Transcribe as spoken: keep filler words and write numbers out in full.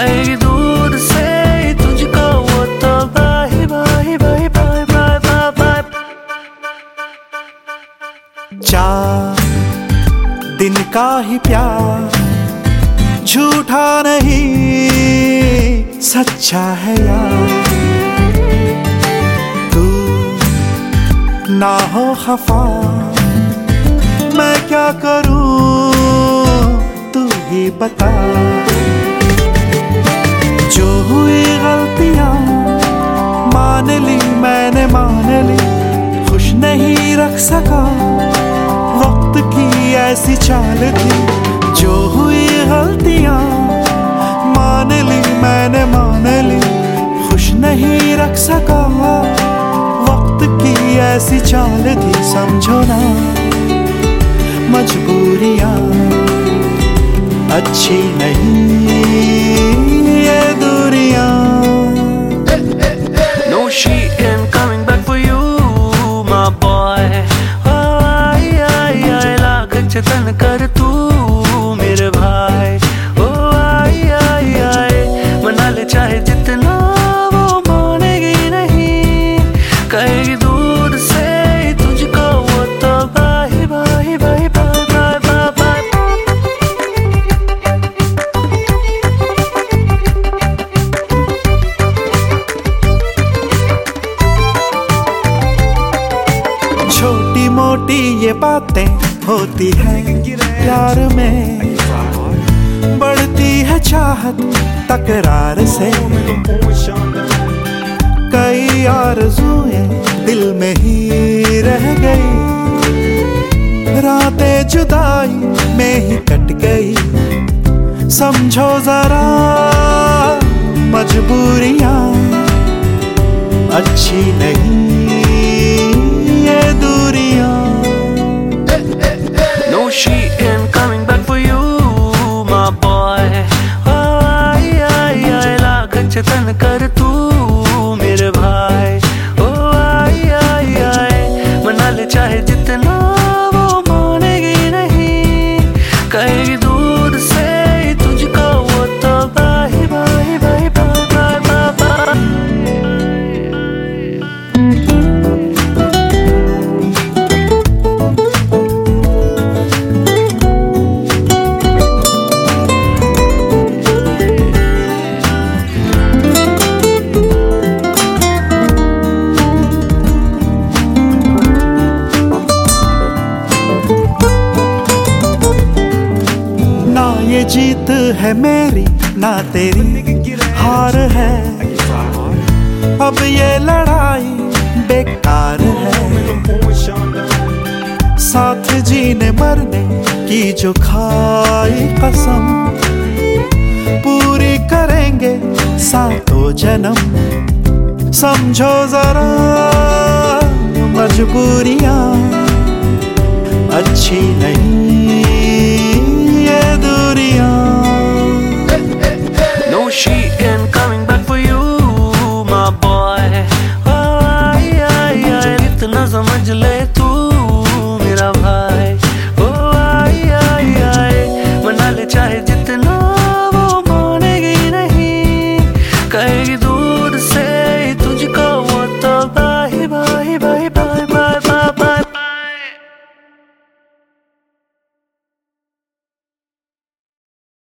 कहेगी दूर से ही तुझको वो तो bye bye bye bye bye bye bye. चार दिन का ही प्यार झूठा नहीं सच्चा है यार। तू ना हो खफा मैं क्या करूं तू ही बता। जो हुई गलतियां मान ली मैंने मान ली, खुश नहीं रख सका वक्त की ऐसी चाल थी। जो हुई गलतियां मान ली मैंने मान ली, खुश नहीं रख सका वक्त की ऐसी चाल थी। समझो ना मजबूरियां अच्छी नहीं ये दूरियां। No, she ain't coming back for you, my boy. आई आई आई लाख जतन कर तू मेरे भाई। ओ आई आई आई मना ले चाहे जितना वो मानेगी नहीं, कहेगी दूर से ही तुझको वो तो bye bye bye bye bye bye bye. छोटी मोटी ये बातें होती है प्यार में, बढ़ती है चाहत तकरार से। कई आरज़ुएं दिल में ही रह गई, रातें जुदाई में ही कट गई। समझो जरा मजबूरियां अच्छी नहीं ये दूरियां। No, she ain't coming back for you, my boy. आई आई आई लाख जतन कर तू मेरे भाई। ओ आई आई आई मना ले चाहे जितना वो मानेगी नहीं, कहेगी दूर से ही तुझको वो तो bye bye bye bye bye bye bye. ये जीत है मेरी ना तेरी हार है, अब ये लड़ाई बेकार है। साथ जीने मरने की जो खाई कसम, पूरी करेंगे सातों जन्म। समझो जरा मजबूरियां अच्छी नहीं ये दूरियां। No, she ain't coming back for you, my boy. आई आई आई इतना समझ ले तू